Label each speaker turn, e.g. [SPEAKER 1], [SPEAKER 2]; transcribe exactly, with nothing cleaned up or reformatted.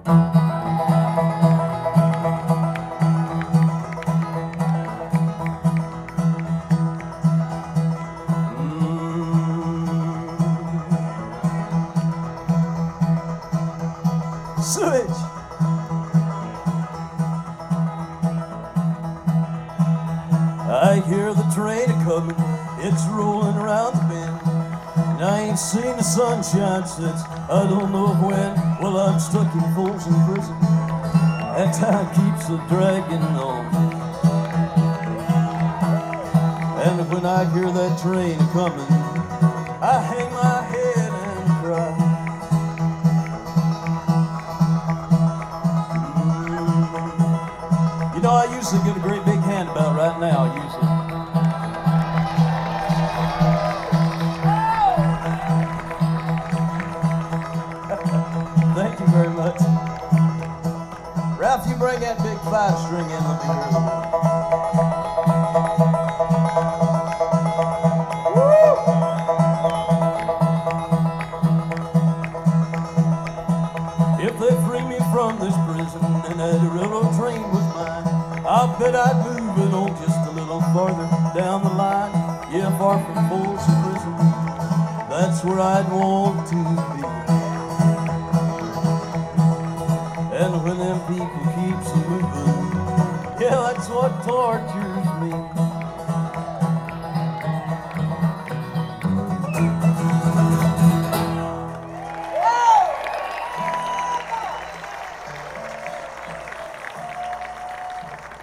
[SPEAKER 1] Sewage. I hear the train a-comin', it's rolling around the bend, and I ain't seen the sunshine since I don't know when. Well, I'm stuck in Folsom Prison, that time keeps a-dragging on. And when I hear that train a-comin', I hang my head and cry. You know, I usually get a great big handabout right now, usually. Thank you very much. Ralph, you bring that big five string in, let me hear it. If they free me from this prison and that railroad train was mine, I bet I'd move it on just a little farther down the line. Yeah, far from Folsom Prison, that's where I'd want to be. And when them people keeps moving, yeah, that's what tortures